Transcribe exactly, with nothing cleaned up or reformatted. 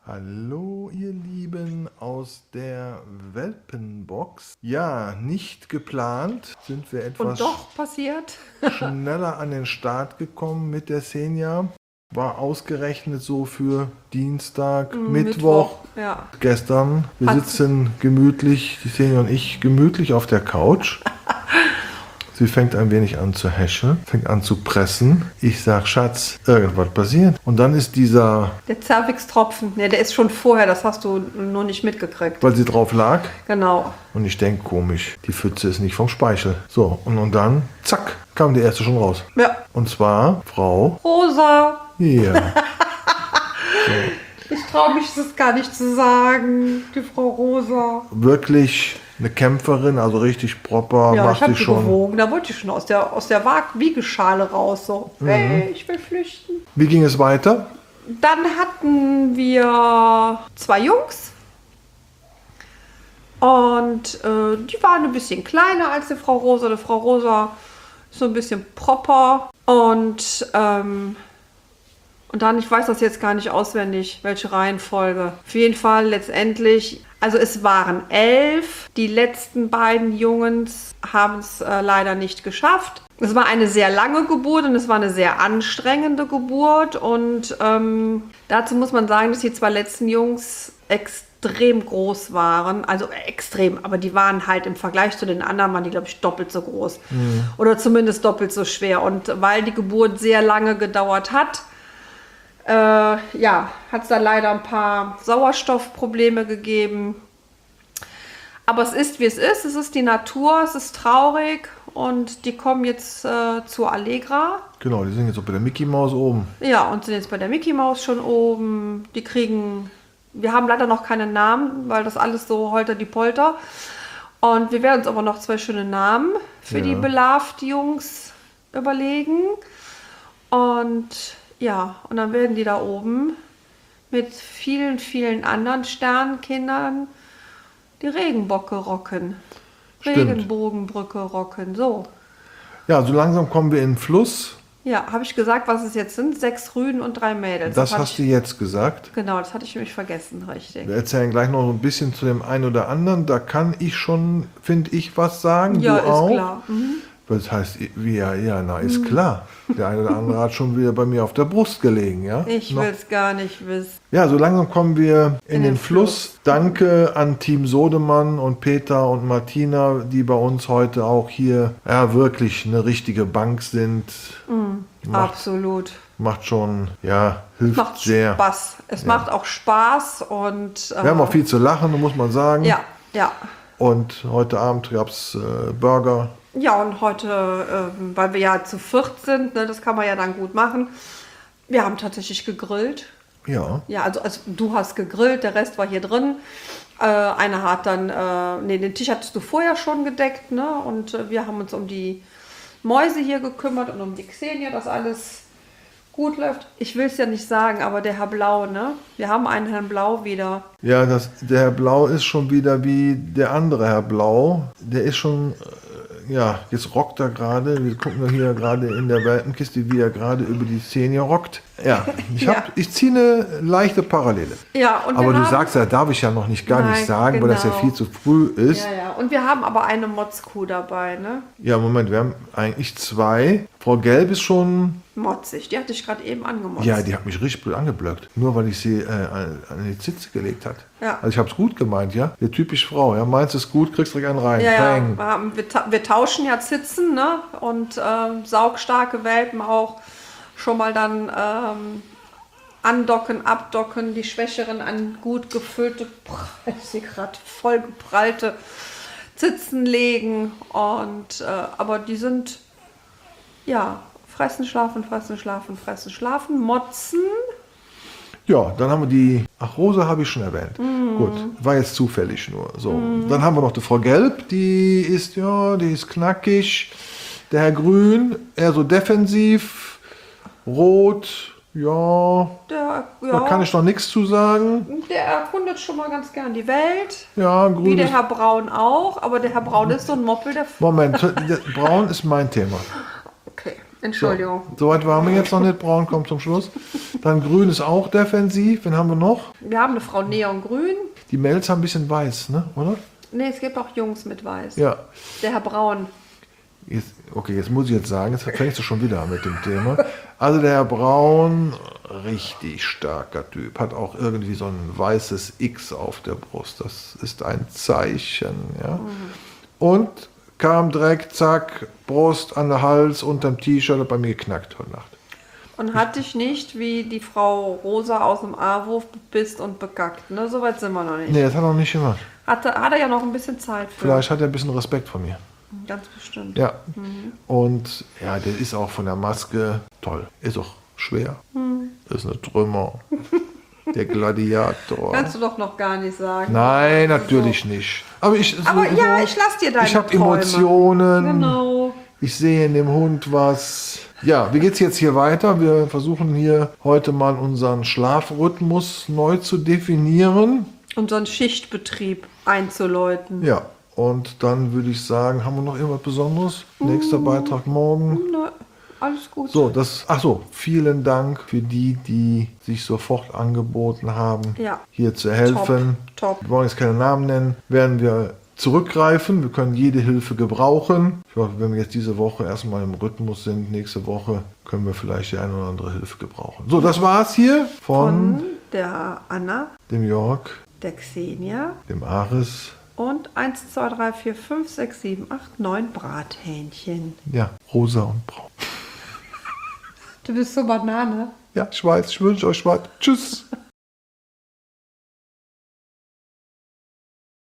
Hallo ihr Lieben aus der Welpenbox. Ja, nicht geplant sind wir Und etwas doch passiert. schneller an den Start gekommen mit der Xenia. War ausgerechnet so für Dienstag, Mm, Mittwoch. Mittwoch, ja. Gestern. Wir Hat- sitzen gemütlich, die Xenia und ich, gemütlich auf der Couch. Sie fängt ein wenig an zu häscheln, fängt an zu pressen. Ich sag, Schatz, irgendwas passiert. Und dann ist dieser, Der Zervix-Tropfen, ne, der ist schon vorher, das hast du nur nicht mitgekriegt. weil sie drauf lag. Genau. Und ich denke, komisch, die Pfütze ist nicht vom Speichel. So, und, und dann, zack, kam die erste schon raus. Ja. Und zwar Frau Rosa. hier. Ich traue mich das gar nicht zu sagen, die Frau Rosa. Wirklich eine Kämpferin, also richtig proper, Ja, ich macht habe sie die schon. gewogen, da wollte ich schon aus der, aus der Waag- Wiegeschale raus. So, hey, ich will flüchten. Wie ging es weiter? Dann hatten wir zwei Jungs. Und äh, die waren ein bisschen kleiner als die Frau Rosa. Die Frau Rosa ist so ein bisschen proper. Und, ähm, und dann, ich weiß das jetzt gar nicht auswendig, welche Reihenfolge. Auf jeden Fall letztendlich, also es waren elf. Die letzten beiden Jungs haben es äh, leider nicht geschafft. Es war eine sehr lange Geburt und es war eine sehr anstrengende Geburt. Und ähm, dazu muss man sagen, dass die zwei letzten Jungs extrem groß waren. Also äh, extrem, aber die waren halt im Vergleich zu den anderen, waren die, glaube ich, doppelt so groß. Oder zumindest doppelt so schwer. Und weil die Geburt sehr lange gedauert hat, äh, ja, hat es da leider ein paar Sauerstoffprobleme gegeben. Aber es ist, wie es ist. Es ist die Natur, es ist traurig. Und die kommen jetzt äh, zur Allegra. Genau, die sind jetzt auch bei der Mickey Maus oben. Ja, und sind jetzt bei der Mickey Maus schon oben. Die kriegen, wir haben leider noch keine Namen, weil das alles so holter die Polter. Und wir werden uns aber noch zwei schöne Namen für Ja. die Beloved-Jungs überlegen. Und ja, und dann werden die da oben mit vielen, vielen anderen Sternenkindern die Regenbocke rocken. Stimmt. Regenbogenbrücke rocken, so. Ja, so langsam kommen wir in den Fluss. Ja, habe ich gesagt, was es jetzt sind? Sechs Rüden und drei Mädels. Das hatte hast du ich, jetzt gesagt. Genau, das hatte ich nämlich vergessen, richtig. Wir erzählen gleich noch so ein bisschen zu dem einen oder anderen. Da kann ich schon, finde ich, was sagen. Ja, du ist auch. klar. Mhm. Das heißt, wie, ja, ja, na, ist klar. Der eine oder andere hat schon wieder bei mir auf der Brust gelegen, ja? Ich Noch- will es gar nicht wissen. Ja, so langsam kommen wir in, In den, den Fluss. Fluss. Danke an Team Sodemann und Peter und Martina, die bei uns heute auch hier ja, wirklich eine richtige Bank sind. Macht, Absolut. macht schon, ja, hilft Macht sehr. Spaß. Es macht auch Spaß und äh, Wir haben auch viel zu lachen, muss man sagen. ja, ja. Und heute Abend gab es äh, Burger. Ja, und heute, ähm, weil wir ja zu viert sind, ne, das kann man ja dann gut machen. Wir haben tatsächlich gegrillt. Ja, Ja, also, also du hast gegrillt, der Rest war hier drin. Äh, einer hat dann, äh, nee, den Tisch hattest du vorher schon gedeckt, ne? Und äh, wir haben uns um die Mäuse hier gekümmert und um die Xenia, dass alles gut läuft. Ich will es ja nicht sagen, aber der Herr Blau, ne? Wir haben einen Herrn Blau wieder. ja das, der Herr Blau ist schon wieder wie der andere Herr Blau. Der ist schon, äh, ja, jetzt rockt er gerade. Wir gucken hier gerade in der Welpenkiste, wie er gerade über die Szene rockt. Ja, ich, hab, Ja. ich ziehe eine leichte Parallele. Ja, und Aber wir du haben, sagst, da darf ich ja noch nicht gar Nein, nicht sagen, weil das ja genau. viel zu früh ist. Ja, ja. Und wir haben aber eine Motzkuh dabei, ne? Ja, Moment, wir haben eigentlich zwei. Frau Gelb ist schon, Motzig, die hatte ich gerade eben angemotzt. ja, die hat mich richtig blöd angeblöckt. Nur weil ich sie äh, an, an die Zitze gelegt hat. Ja. Also ich habe es gut gemeint, ja. Die typisch Frau, ja. Meinst du es gut, kriegst direkt einen rein. Ja, ja, Bang. wir, haben, wir, ta wir tauschen ja Zitzen, ne? Und ähm, saugstarke Welpen auch schon mal dann ähm, andocken, abdocken, die Schwächeren an gut gefüllte, ich sehe gerade voll geprallte Zitzen legen. Und äh, aber die sind ja fressen, schlafen, fressen, schlafen, fressen, schlafen, motzen. Ja, dann haben wir die, ach, Rosa habe ich schon erwähnt. Gut, war jetzt zufällig nur. So, dann haben wir noch die Frau Gelb, die ist, ja, die ist knackig. Der Herr Grün, eher so defensiv. Rot, ja, Der, da ja, kann ich noch nichts zu sagen. der erkundet schon mal ganz gern die Welt. Ja, Wie grün der ist, Herr Braun auch, aber der Herr Braun ist so ein Moppel, der... Moment, der Braun ist mein Thema. Okay, Entschuldigung. So weit waren wir jetzt noch nicht. Braun kommt zum Schluss. Dann grün ist auch defensiv. Wen haben wir noch? Wir haben eine Frau Neongrün. Die Mädels haben ein bisschen weiß, ne? Oder? Ne, es gibt auch Jungs mit Weiß. Ja. Der Herr Braun. Jetzt, okay, jetzt muss ich jetzt sagen, jetzt fängst du schon wieder an mit dem Thema. Also der Herr Braun, richtig starker Typ, hat auch irgendwie so ein weißes X auf der Brust. Das ist ein Zeichen, ja. Mhm. Und kam direkt, zack, Brust an den Hals, unterm T-Shirt, hat bei mir geknackt heute Nacht. Und hat dich nicht wie die Frau Rosa aus dem A-Wurf bepisst und bekackt, ne? So weit sind wir noch nicht. Nee, das hat er noch nicht gemacht. Hatte, hat er ja noch ein bisschen Zeit für. Vielleicht hat er ein bisschen Respekt vor mir. Ganz bestimmt. Ja. Mhm. Und ja, der ist auch von der Maske toll. Ist auch schwer. Mhm. Ist eine Trümmer. Der Gladiator. Kannst du doch noch gar nicht sagen. Nein, natürlich so. Nicht. Aber, ich, so, Aber ja, ich lass dir deine Ich habe Emotionen. Genau. Ich sehe in dem Hund was. Ja, wie geht's jetzt hier weiter? Wir versuchen hier heute mal unseren Schlafrhythmus neu zu definieren. Unseren Schichtbetrieb einzuläuten. Ja. Und dann würde ich sagen, haben wir noch irgendwas Besonderes? Mm. Nächster Beitrag morgen. Na, alles gut. So, das, ach so, vielen Dank für die, die sich sofort angeboten haben, ja. hier zu helfen. Top, top. Wir wollen jetzt keine Namen nennen, werden wir zurückgreifen. Wir können jede Hilfe gebrauchen. Ich hoffe, wenn wir jetzt diese Woche erstmal im Rhythmus sind, nächste Woche können wir vielleicht die eine oder andere Hilfe gebrauchen. So, das war's hier von, von der Anna, dem Jörg, der Xenia, dem Aris. Und eins, zwei, drei, vier, fünf, sechs, sieben, acht, neun Brathähnchen. Ja, rosa und braun. Du bist so Banane. Ja, ich weiß. Ich wünsche euch was. Tschüss.